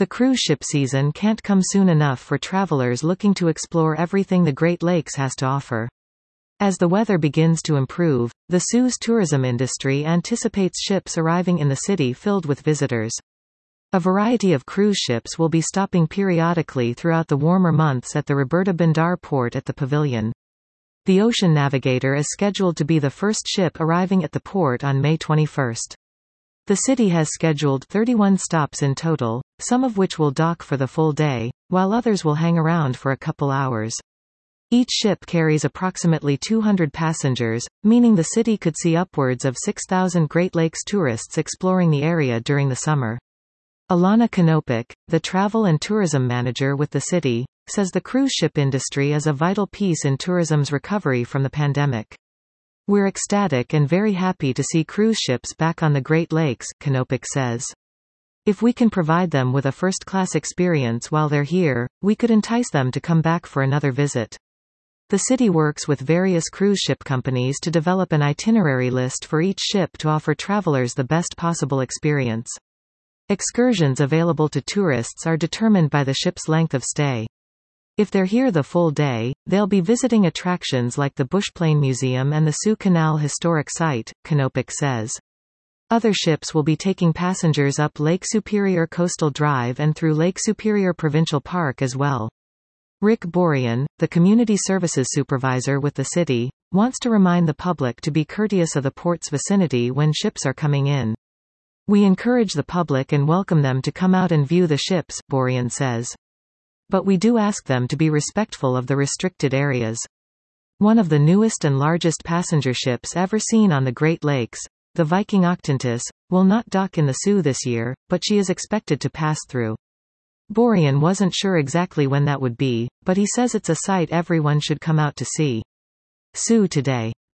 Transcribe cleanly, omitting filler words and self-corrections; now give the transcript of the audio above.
The cruise ship season can't come soon enough for travelers looking to explore everything the Great Lakes has to offer. As the weather begins to improve, the Sue's tourism industry anticipates ships arriving in the city filled with visitors. A variety of cruise ships will be stopping periodically throughout the warmer months at the Roberta Bandar port at the pavilion. The Ocean Navigator is scheduled to be the first ship arriving at the port on May 21. The city has scheduled 31 stops in total, some of which will dock for the full day, while others will hang around for a couple hours. Each ship carries approximately 200 passengers, meaning the city could see upwards of 6,000 Great Lakes tourists exploring the area during the summer. Alana Kanopik, the travel and tourism manager with the city, says the cruise ship industry is a vital piece in tourism's recovery from the pandemic. "We're ecstatic and very happy to see cruise ships back on the Great Lakes," Kanopik says. "If we can provide them with a first-class experience while they're here, we could entice them to come back for another visit." The city works with various cruise ship companies to develop an itinerary list for each ship to offer travelers the best possible experience. Excursions available to tourists are determined by the ship's length of stay. If they're here the full day, they'll be visiting attractions like the Bushplane Museum and the Soo Canal Historic Site, Kanopik says. Other ships will be taking passengers up Lake Superior Coastal Drive and through Lake Superior Provincial Park as well. Rick Borean, the community services supervisor with the city, wants to remind the public to be courteous of the port's vicinity when ships are coming in. "We encourage the public and welcome them to come out and view the ships," Borean says. "But we do ask them to be respectful of the restricted areas." One of the newest and largest passenger ships ever seen on the Great Lakes, the Viking Octantis, will not dock in the Soo this year, but she is expected to pass through. Borean wasn't sure exactly when that would be, but he says it's a sight everyone should come out to see. Soo Today.